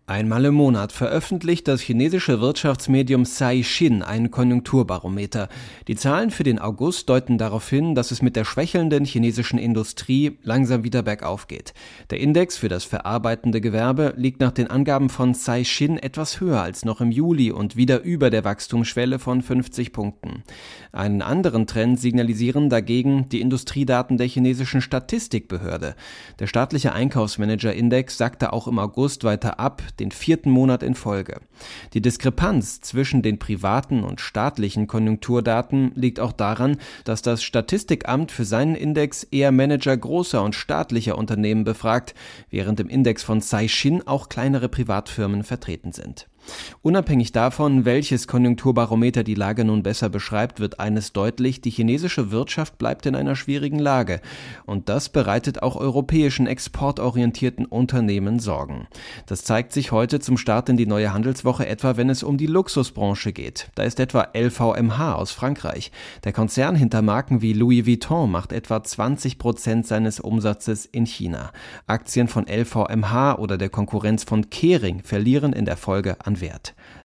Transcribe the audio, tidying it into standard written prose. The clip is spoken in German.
Einmal im Monat veröffentlicht das chinesische Wirtschaftsmedium Caixin ein Konjunkturbarometer. Die Zahlen für den August deuten darauf hin, dass es mit der schwächelnden chinesischen Industrie langsam wieder bergauf geht. Der Index für das verarbeitende Gewerbe liegt nach den Angaben von Caixin etwas höher als noch im Juli und wieder über der Wachstumsschwelle von 50 Punkten. Einen anderen Trend signalisieren dagegen die Industriedaten der chinesischen Statistikbehörde. Der staatliche Einkaufsmanager-Index sackte auch im August weiter ab, den 4. Monat in Folge. Die Diskrepanz zwischen den privaten und staatlichen Konjunkturdaten liegt auch daran, dass das Statistikamt für seinen Index eher Manager großer und staatlicher Unternehmen befragt, während im Index von Caixin auch kleinere Privatfirmen vertreten sind. Unabhängig davon, welches Konjunkturbarometer die Lage nun besser beschreibt, wird eines deutlich: Die chinesische Wirtschaft bleibt in einer schwierigen Lage. Und das bereitet auch europäischen exportorientierten Unternehmen Sorgen. Das zeigt sich heute zum Start in die neue Handelswoche etwa, wenn es um die Luxusbranche geht. Da ist etwa LVMH aus Frankreich. Der Konzern hinter Marken wie Louis Vuitton macht etwa 20% seines Umsatzes in China. Aktien von LVMH oder der Konkurrenz von Kering verlieren in der Folge an Wert.